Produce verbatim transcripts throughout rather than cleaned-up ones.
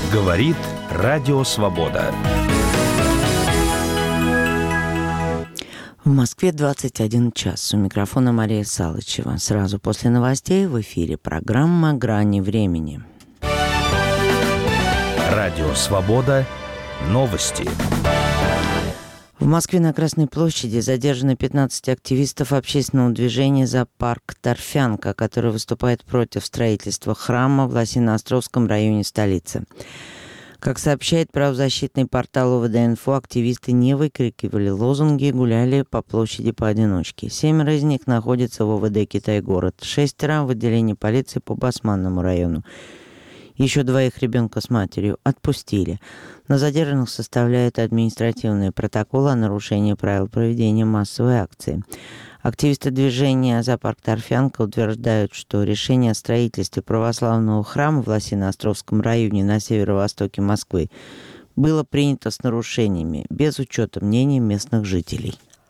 Говорит Радио Свобода. В Москве двадцать один час. У микрофона Мария Салычева. Сразу после новостей в эфире программа «Грани времени». Радио Свобода. Новости. В Москве на Красной площади задержаны пятнадцать активистов общественного движения «За парк Торфянка», который выступает против строительства храма в Лосино-Островском районе столицы. Как сообщает правозащитный портал ОВД-Инфо, активисты не выкрикивали лозунги и гуляли по площади поодиночке. Семеро из них находятся в ОВД «Китай-город», шестеро в отделении полиции по Басманному району. Еще двоих ребенка с матерью отпустили. На задержанных составляют административные протоколы о нарушении правил проведения массовой акции. Активисты движения «За парк Торфянка» утверждают, что решение о строительстве православного храма в Лосино-Островском районе на северо-востоке Москвы было принято с нарушениями, без учета мнений местных жителей.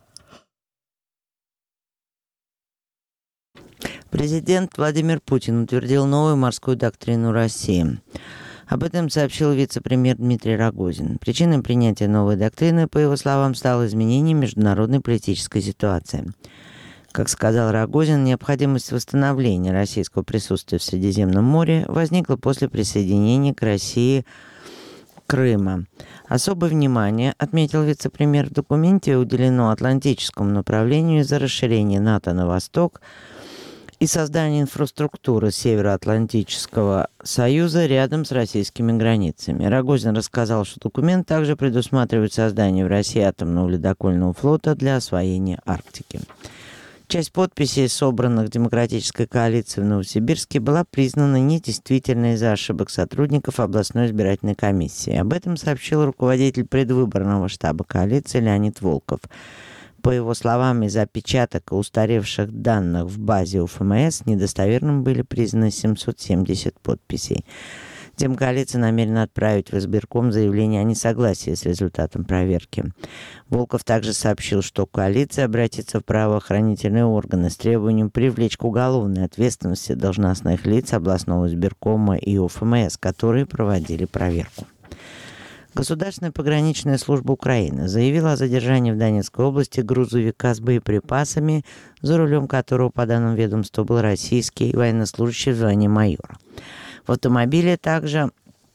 Президент Владимир Путин утвердил новую морскую доктрину России. Об этом сообщил вице-премьер Дмитрий Рогозин. Причиной принятия новой доктрины, по его словам, стало изменение международной политической ситуации. Как сказал Рогозин, необходимость восстановления российского присутствия в Средиземном море возникла после присоединения к России Крыма. Особое внимание, отметил вице-премьер, в документе уделено атлантическому направлению из-за расширения НАТО на восток и создание инфраструктуры Североатлантического союза рядом с российскими границами. Рогозин рассказал, что документ также предусматривает создание в России атомного ледокольного флота для освоения Арктики. Часть подписей, собранных Демократической коалицией в Новосибирске, была признана недействительной из-за ошибок сотрудников областной избирательной комиссии. Об этом сообщил руководитель предвыборного штаба коалиции Леонид Волков. По его словам, из-за опечаток и устаревших данных в базе УФМС недостоверным были признаны семьсот семьдесят подписей. Демкоалиция намерена отправить в избирком заявление о несогласии с результатом проверки. Волков также сообщил, что коалиция обратится в правоохранительные органы с требованием привлечь к уголовной ответственности должностных лиц областного избиркома и УФМС, которые проводили проверку. Государственная пограничная служба Украины заявила о задержании в Донецкой области грузовика с боеприпасами, за рулем которого, по данным ведомства, был российский военнослужащий в звании майора. В автомобиле также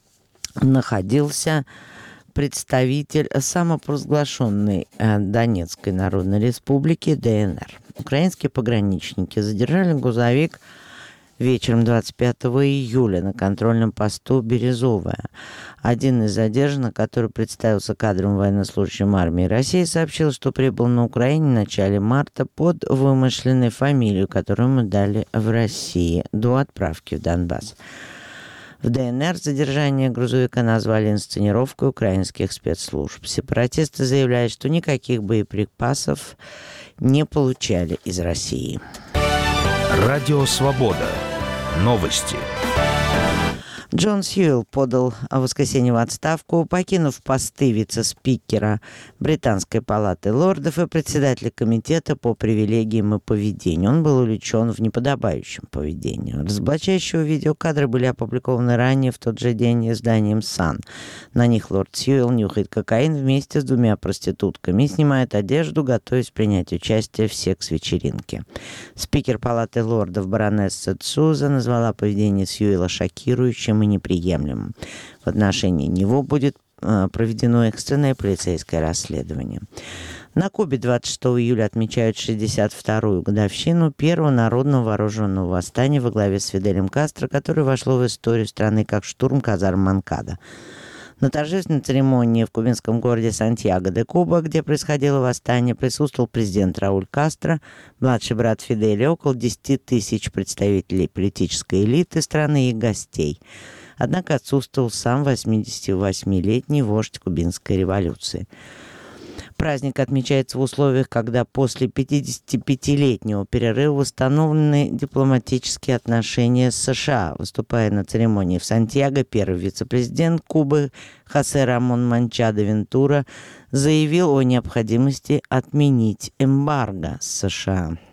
находился представитель самопровозглашенной Донецкой Народной Республики ДНР. Украинские пограничники задержали грузовик вечером двадцать пятого июля на контрольном посту Березовая. Один из задержанных, который представился кадровым военнослужащим армии России, сообщил, что прибыл на Украине в начале марта под вымышленной фамилией, которую ему дали в России до отправки в Донбасс. В ДНР задержание грузовика назвали инсценировкой украинских спецслужб. Сепаратисты заявляют, что никаких боеприпасов не получали из России. Радио Свобода. Новости. Джон Сьюэлл подал в воскресенье в отставку, покинув посты вице-спикера Британской палаты лордов и председателя комитета по привилегиям и поведению. Он был увлечен в неподобающем поведении. Разоблачающие видеокадры были опубликованы ранее в тот же день изданием Sun. На них лорд Сьюэлл нюхает кокаин вместе с двумя проститутками и снимает одежду, готовясь принять участие в секс-вечеринке. Спикер палаты лордов баронесса Цуза назвала поведение Сьюэлла шокирующим и неприемлемым. В отношении него будет э, проведено экстренное полицейское расследование. На Кубе двадцать шестого июля отмечают шестьдесят вторую годовщину первого народного вооруженного восстания во главе с Фиделем Кастро, которое вошло в историю страны как штурм казарм Монкадо. На торжественной церемонии в кубинском городе Сантьяго-де-Куба, где происходило восстание, присутствовал президент Рауль Кастро, младший брат Фиделя, около десяти тысяч представителей политической элиты страны и гостей. Однако отсутствовал сам восьмидесятивосьмилетний вождь кубинской революции. Праздник отмечается в условиях, когда после пятидесятипятилетнего перерыва восстановлены дипломатические отношения с США. Выступая на церемонии в Сантьяго, первый вице-президент Кубы Хосе Рамон Манчадо Вентура заявил о необходимости отменить эмбарго с США.